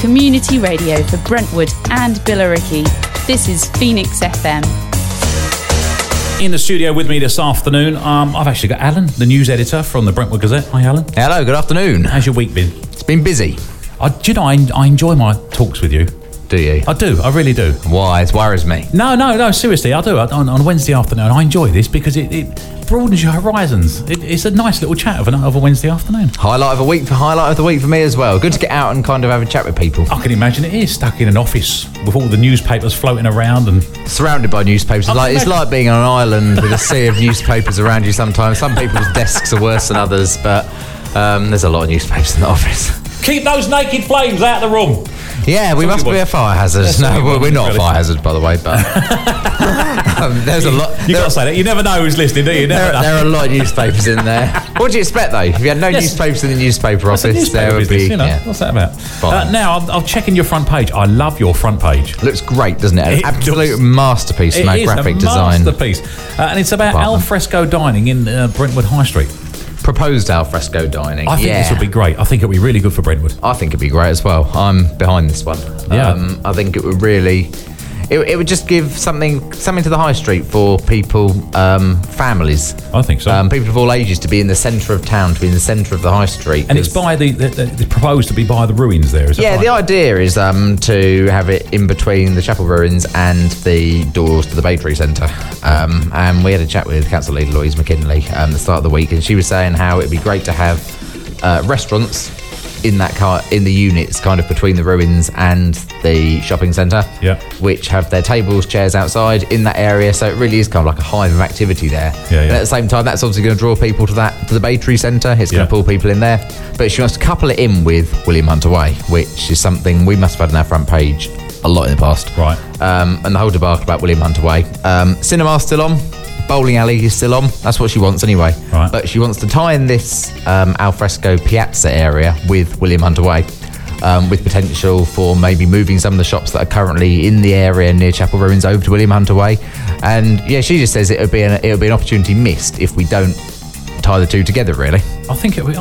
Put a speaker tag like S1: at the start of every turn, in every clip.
S1: community radio for Brentwood and Billericay. This is Phoenix FM.
S2: In the studio with me this afternoon, I've actually got Alan, the news editor from the Brentwood Gazette. Hi, Alan.
S3: Hello, good afternoon.
S2: How's your week been?
S3: It's been busy.
S2: I enjoy my talks with you.
S3: Do you?
S2: I do, I really do.
S3: Why? It worries me.
S2: No, seriously, I do. On a Wednesday afternoon, I enjoy this because it broadens your horizons. It's a nice little chat of a Wednesday afternoon.
S3: Highlight of the week for me as well. Good to get out and kind of have a chat with people.
S2: I can imagine it is stuck in an office with all the newspapers floating around and
S3: surrounded by newspapers. It's like being on an island with a sea of newspapers around you sometimes. Some people's desks are worse than others, but there's a lot of newspapers in the office.
S2: Keep those naked flames out of the room.
S3: Yeah, we must be a fire hazard. No, we're not a fire hazard, by the way, but there's a lot.
S2: You got to say that. You never know who's listening, do you?
S3: There are a lot of newspapers in there. What do you expect, though? If you had no newspapers in the newspaper office, there would be...
S2: What's that about? Now, I'm checking your front page. I love your front page.
S3: Looks great, doesn't it? An absolute masterpiece from our graphic design.
S2: It is a masterpiece. And it's about alfresco dining in Brentwood High Street.
S3: Proposed alfresco dining.
S2: I think this would be great. I think it would be really good for Brentwood.
S3: I think it'd be great as well. I'm behind this one.
S2: Yeah.
S3: I think it would really... It would just give something to the high street for people, families.
S2: I think so.
S3: People of all ages to be in the centre of town, to be in the centre of the high street.
S2: And it's by the proposed to be by the ruins there, is it?
S3: Yeah, right? The idea is to have it in between the chapel ruins and the doors to the Baytree Centre. And we had a chat with Council Leader Louise McKinley at the start of the week, and she was saying how it'd be great to have restaurants in the units kind of between the ruins and the shopping centre, which have their tables, chairs outside in that area, so it really is kind of like a hive of activity there. And at the same time, that's obviously going to draw people to the Baytree Centre. It's going to pull people in there, but she wants to couple it in with William Hunter Way, which is something we must have had on our front page a lot in the past.
S2: Right.
S3: And the whole debacle about William Hunter Way. Cinema's still on. Bowling alley is still on. That's what she wants anyway.
S2: Right.
S3: But she wants to tie in this alfresco piazza area with William Hunter Way, with potential for maybe moving some of the shops that are currently in the area near Chapel Ruins over to William Hunter Way. And yeah, she just says it'll be an opportunity missed if we don't tie the two together, really.
S2: I think it'd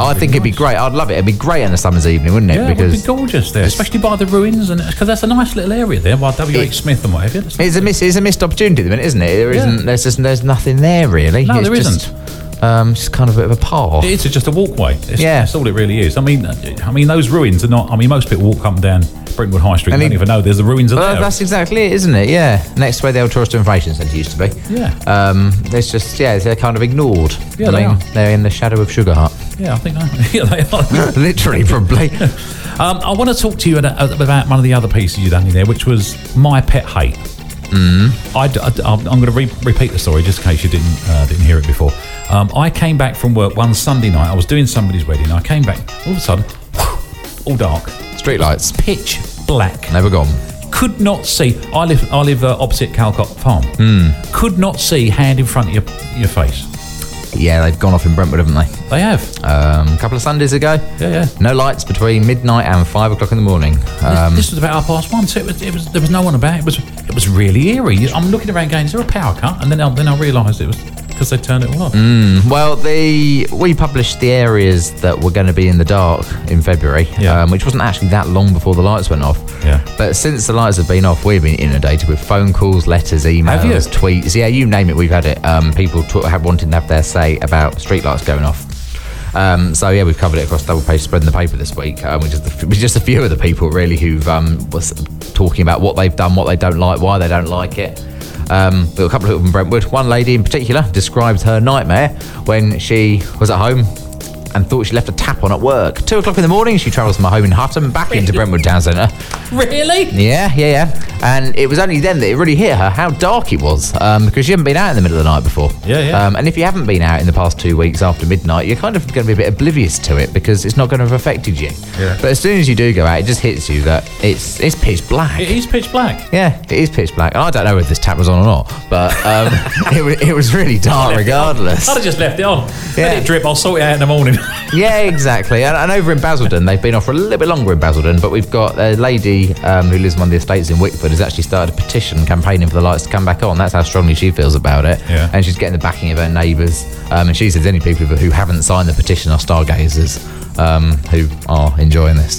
S2: be
S3: great. I'd love it. It'd be great on a summer's evening, wouldn't it?
S2: Yeah, because it would be gorgeous there, especially by the ruins, and because that's a nice little area there by W.H. Smith and whatever.
S3: It's a missed opportunity at the minute, isn't it? There's nothing there really.
S2: No, there isn't.
S3: Just kind of a bit of a path.
S2: It's just a walkway. That's all it really is. I mean, those ruins are not. I mean, most people walk up and down Brentwood High Street and don't even know there's the ruins there.
S3: That's exactly it, isn't it? Yeah, next to where the old Tourist Information Centre used to be.
S2: Yeah.
S3: There's just they're kind of ignored.
S2: Yeah,
S3: they're in the shadow of Sugar Hut.
S2: Yeah, I think they are.
S3: Literally, probably.
S2: I want to talk to you about one of the other pieces you done in there, which was My Pet Hate. I'm going to repeat the story just in case you didn't hear it before. I came back from work one Sunday night. I was doing somebody's wedding. I came back all of a sudden, all dark,
S3: street lights,
S2: pitch black,
S3: never gone.
S2: Could not see. I live opposite Calcott Farm. Could not see hand in front of your face.
S3: Yeah, they've gone off in Brentwood, haven't they?
S2: They have.
S3: A couple of Sundays ago.
S2: Yeah.
S3: No lights between midnight and 5 o'clock in the morning.
S2: This was about 1:30, so there was no one about. It was really eerie. I'm looking around going, is there a power cut? And then I realised it was because they turned it all off.
S3: Well, we published the areas that were going to be in the dark in February, which wasn't actually that long before the lights went off.
S2: Yeah.
S3: But since the lights have been off, we've been inundated with phone calls, letters, emails, tweets. Yeah, you name it, we've had it. People wanting to have their say about street lights going off. We've covered it across double page spread in the paper this week, which is just a few of the people really who've was talking about what they've done, what they don't like, why they don't like it. But a couple of people from Brentwood. One lady in particular described her nightmare when she was at home and thought she left a tap on at work. 2 o'clock in the morning, she travels from her home in Hutton back into Brentwood Town Centre.
S2: Really?
S3: Yeah. And it was only then that it really hit her how dark it was, because she hadn't been out in the middle of the night before.
S2: Yeah.
S3: And if you haven't been out in the past 2 weeks after midnight, you're kind of going to be a bit oblivious to it because it's not going to have affected you.
S2: Yeah.
S3: But as soon as you do go out, it just hits you that it's pitch black.
S2: It is pitch black.
S3: Yeah, it is pitch black. And I don't know if this tap was on or not, but it was really dark regardless.
S2: I'd have just left it on. Let it drip, I'll sort it out in the morning.
S3: Yeah, exactly. And over in Basildon, they've been off for a little bit longer in Basildon, but we've got a lady who lives on one of the estates in Wickford has actually started a petition campaigning for the lights to come back on. That's how strongly she feels about it.
S2: Yeah.
S3: And she's getting the backing of her neighbours. And she says any people who haven't signed the petition are stargazers who are enjoying this.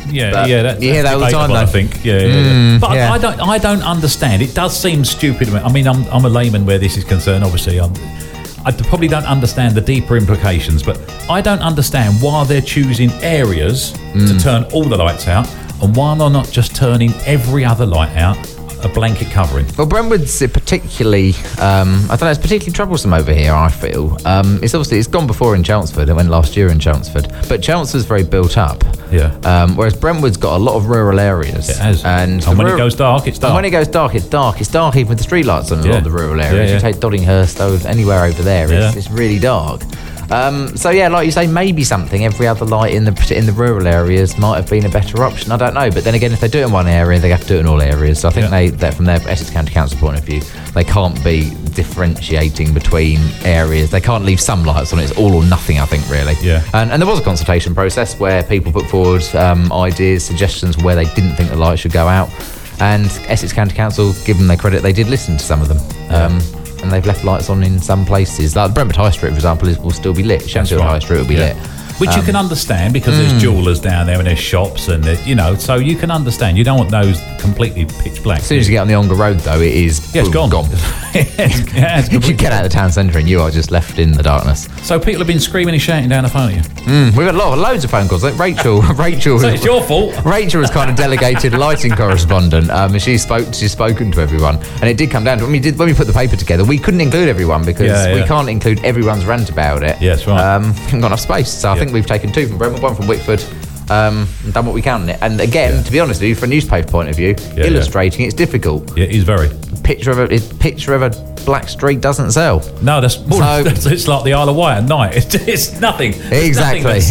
S2: Yeah,
S3: But
S2: that's
S3: you hear that all the time,
S2: debatable,
S3: though.
S2: I think. Yeah. But
S3: yeah.
S2: I don't understand. It does seem stupid. I mean, I'm a layman where this is concerned. Obviously, I probably don't understand the deeper implications, but I don't understand why they're choosing areas to turn all the lights out, and why they're not just turning every other light out, a blanket covering.
S3: Well, Brentwood's particularly, I don't know, it's particularly troublesome over here, I feel. It's gone before in Chelmsford. It went last year in Chelmsford. But Chelmsford's very built up.
S2: Yeah.
S3: Whereas Brentwood's got a lot of rural areas.
S2: It has.
S3: And
S2: when it goes dark, it's dark.
S3: And when it goes dark, it's dark. It's dark even with the streetlights on a lot of the rural areas.
S2: Yeah.
S3: You take Doddinghurst or anywhere over there, it's really dark. So yeah, like you say, maybe something every other light in the rural areas might have been a better option. I don't know, but then again, if they do it in one area, they have to do it in all areas. So I think that from their Essex County Council point of view, they can't be differentiating between areas. They can't leave some lights on. It's all or nothing, I think, really.
S2: Yeah.
S3: And there was a consultation process where people put forward ideas, suggestions where they didn't think the lights should go out, and Essex County Council, give them their credit, they did listen to some of them. And they've left lights on in some places. Like Brentford High Street, for example, will still be lit. Shenfield High Street will be lit.
S2: Which you can understand because there's jewellers down there and there's shops and there's, so you can understand. You don't want those completely pitch black.
S3: As soon as you get on the Ongar Road, though, it is
S2: it's gone.
S3: If you get out of the town centre and you are just left in the darkness.
S2: So people have been screaming and shouting down the phone at you.
S3: We've had loads of phone calls. Like Rachel.
S2: So it's your fault.
S3: Rachel was kind of delegated lighting correspondent, and she's spoken to everyone, and it did come down to when we put the paper together, we couldn't include everyone because we can't include everyone's rant about it.
S2: Yeah, that's right.
S3: Haven't got enough space, so I think we've taken 2 from Brentwood, 1 from Wickford. And done what we can on it. And again, to be honest with you, from a newspaper point of view, illustrating it's difficult.
S2: Yeah, it is very.
S3: Picture of a black street doesn't sell.
S2: No, it's like the Isle of Wight at night. It's nothing.
S3: Exactly.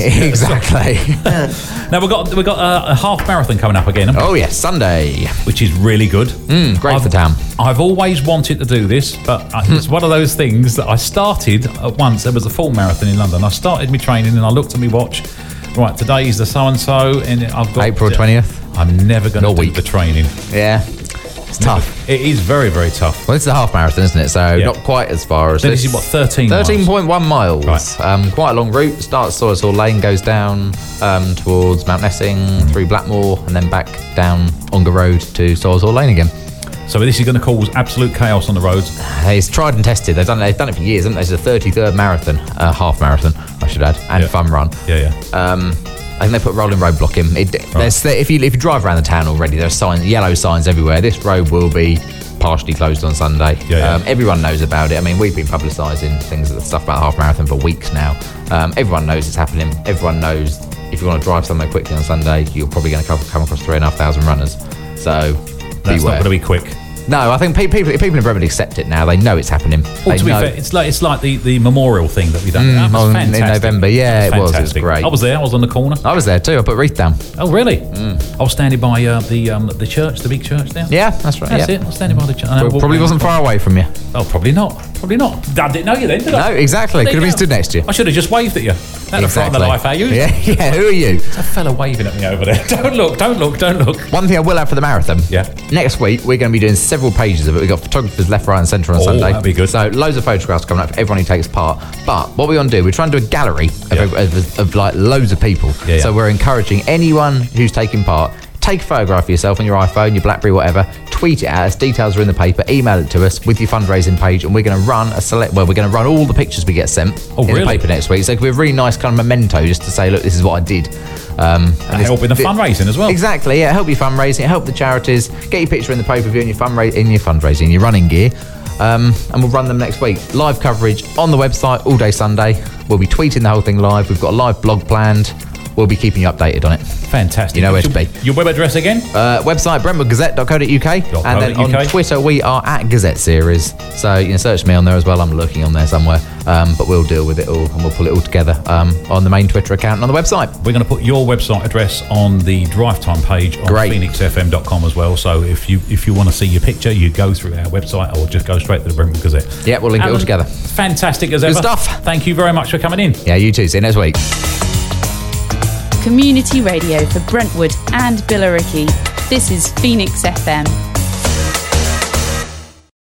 S2: Now we've got a half marathon coming up again.
S3: Oh yes, Sunday,
S2: which is really good.
S3: Great for town.
S2: I've always wanted to do this, but it's one of those things that I started at once. There was a full marathon in London. I started my training and I looked at my watch. Right, today's the so-and-so, and I've got
S3: April 20th.
S2: I'm never going to do the training.
S3: Yeah, it's tough.
S2: It is very, very tough.
S3: Well, it's a half marathon, isn't it? So not quite as far as
S2: this. Is what,
S3: 13.1 miles.
S2: Right.
S3: Quite a long route. Starts at Sawers Hall Lane, goes down towards Mount Nessing, through Blackmore, and then back down Ongar Road to Sawers Hall Lane again.
S2: So this is going to cause absolute chaos on the roads.
S3: It's tried and tested. They've done it for years, haven't they? It's the 33rd marathon, half marathon, I should add, and fun run.
S2: Yeah.
S3: I think they put rolling roadblock in. If you drive around the town already, there's yellow signs everywhere. This road will be partially closed on Sunday. Everyone knows about it. I mean, we've been publicising stuff about the half marathon for weeks now. Everyone knows it's happening. Everyone knows if you want to drive somewhere quickly on Sunday, you're probably going to come across 3,500 runners. So
S2: that's not going to be quick.
S3: No, I think people in Brentwood accept it now. They know it's happening.
S2: Well, to be fair, it's like the memorial thing that we done. That was fantastic.
S3: In November. Yeah, it was great.
S2: I was there. I was on the corner.
S3: I was there too. I put a wreath down.
S2: Oh, really? I was standing by the church, the big church there.
S3: Yeah, that's right.
S2: That's it. I was standing by the church.
S3: Probably wasn't far away from you.
S2: Oh, probably not. I didn't know you then, did I?
S3: No, exactly. Could have been stood next to you.
S2: I should have just waved at you. That's the life, are you?
S3: Yeah. Who are you?
S2: It's a fella waving at me over there. Don't look.
S3: One thing I will add for the marathon.
S2: Yeah.
S3: Next week we're going to be doing several pages of it. We've got photographers left, right, and centre on Sunday.
S2: That'd be good.
S3: So loads of photographs coming up for everyone who takes part. But what we want to do, we're trying to do a gallery of like loads of people.
S2: Yeah.
S3: So we're encouraging anyone who's taking part. Take a photograph of yourself on your iPhone, your BlackBerry, whatever. Tweet it at us. Details are in the paper. Email it to us with your fundraising page, and we're going to run we're going to run all the pictures we get sent in the paper next week. So it could be a really nice kind of memento just to say, look, this is what I did.
S2: And help with the fundraising as well.
S3: Exactly. Yeah, help your fundraising, help the charities. Get your picture in the paper view in your fundraising, your running gear. And we'll run them next week. Live coverage on the website all day Sunday. We'll be tweeting the whole thing live. We've got a live blog planned. We'll be keeping you updated on it.
S2: Fantastic.
S3: You know where to be.
S2: Your web address again?
S3: Website, brentwoodgazette.co.uk. And then on Twitter, we are at Gazette Series. So you can search me on there as well. I'm lurking on there somewhere. But we'll deal with it all and we'll pull it all together on the main Twitter account and on the website.
S2: We're going to put your website address on the Drive Time page on phoenixfm.com as well. So if you want to see your picture, you go through our website or just go straight to the Brentwood Gazette.
S3: Yeah, we'll link it all together.
S2: Fantastic as ever.
S3: Good stuff.
S2: Thank you very much for coming in.
S3: Yeah, you too. See you next week.
S1: Community radio for Brentwood and Billericay. This is Phoenix FM.